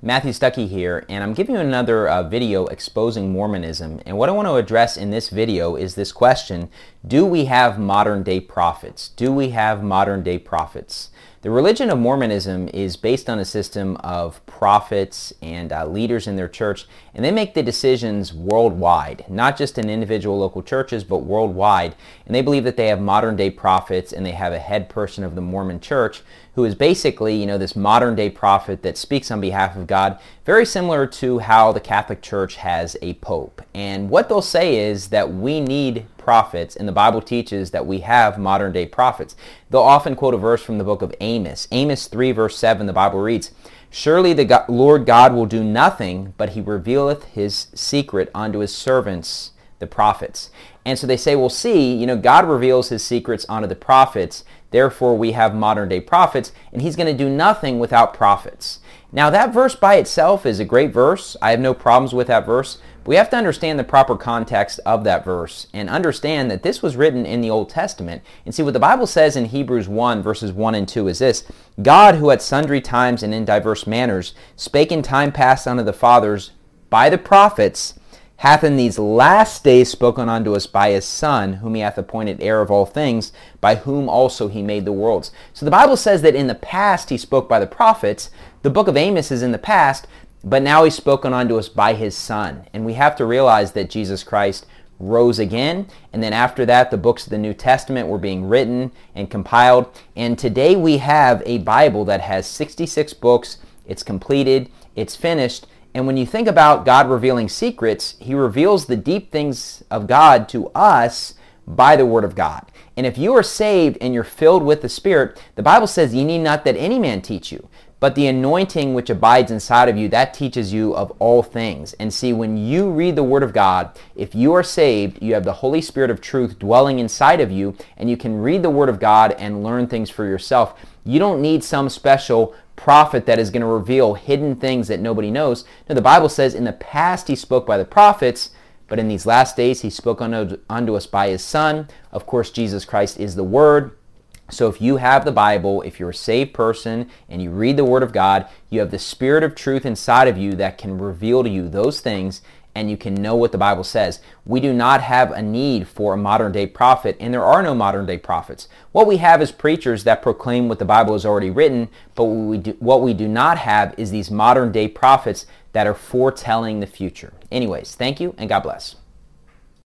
Matthew Stuckey here, and I'm giving you another video exposing Mormonism. And what I want to address in this video is this question: do we have modern day prophets? Do we have modern day prophets? The religion of Mormonism is based on a system of prophets and leaders in their church, and they make the decisions worldwide, not just in individual local churches, but worldwide. And they believe that they have modern day prophets, and they have a head person of the Mormon church who is basically, this modern day prophet that speaks on behalf of God, very similar to how the Catholic Church has a pope. And what they'll say is that we need prophets, and the Bible teaches that we have modern day prophets. They'll often quote a verse from the book of Amos. Amos 3 verse 7, the Bible reads, "Surely the Lord God will do nothing, but he revealeth his secret unto his servants, the prophets." And so they say, well, see, God reveals his secrets unto the prophets, therefore we have modern day prophets, and he's going to do nothing without prophets. Now that verse by itself is a great verse. I have no problems with that verse. But we have to understand the proper context of that verse and understand that this was written in the Old Testament. And see, what the Bible says in Hebrews 1 verses 1 and 2 is this: God, who at sundry times and in diverse manners spake in time past unto the fathers by the prophets, hath in these last days spoken unto us by his Son, whom he hath appointed heir of all things, by whom also he made the worlds. So the Bible says that in the past he spoke by the prophets. The book of Amos is in the past, but now he's spoken unto us by his Son. And we have to realize that Jesus Christ rose again, and then after that the books of the New Testament were being written and compiled. And today we have a Bible that has 66 books. It's completed, it's finished. And when you think about God revealing secrets, he reveals the deep things of God to us by the Word of God. And if you are saved and you're filled with the Spirit, the Bible says, "Ye need not that any man teach you, but the anointing which abides inside of you, that teaches you of all things." And see, when you read the Word of God, if you are saved, you have the Holy Spirit of truth dwelling inside of you, and you can read the Word of God and learn things for yourself. You don't need some special prophet that is going to reveal hidden things that nobody knows. No, the Bible says in the past he spoke by the prophets, but in these last days he spoke unto us by his Son. Of course, Jesus Christ is the Word. So if you have the Bible, if you're a saved person and you read the Word of God, you have the Spirit of truth inside of you that can reveal to you those things, and you can know what the Bible says. We do not have a need for a modern day prophet, and there are no modern day prophets. What we have is preachers that proclaim what the Bible has already written, but what we do not have is these modern day prophets that are foretelling the future. Anyways, thank you and God bless.